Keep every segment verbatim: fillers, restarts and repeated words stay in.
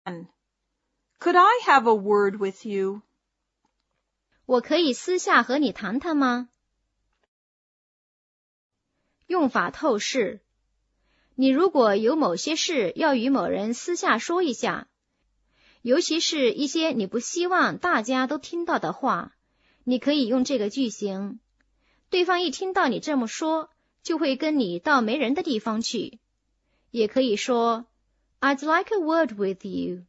Could I have a word with you? 我可以私下和你谈谈吗？用法透视。你如果有某些事要与某人私下说一下，尤其是一些你不希望大家都听到的话，你可以用这个句型。对方一听到你这么说，就会跟你到没人的地方去。也可以说 I'd like a word with you.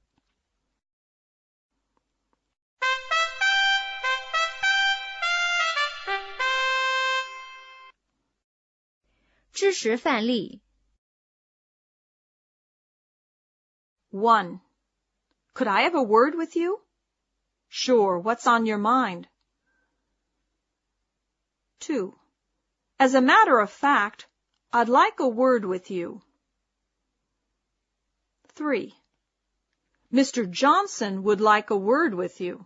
知识范例 One. Could I have a word with you? Sure, what's on your mind? Two. As a matter of fact, I'd like a word with you. Three. Mister Johnson would like a word with you.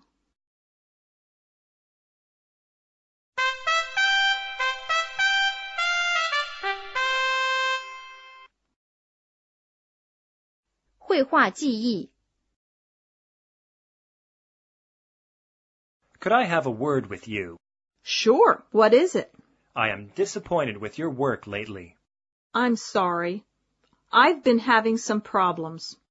绘画记忆 Could I have a word with you? Sure, what is it? I am disappointed with your work lately. I'm sorry. I've been having some problems.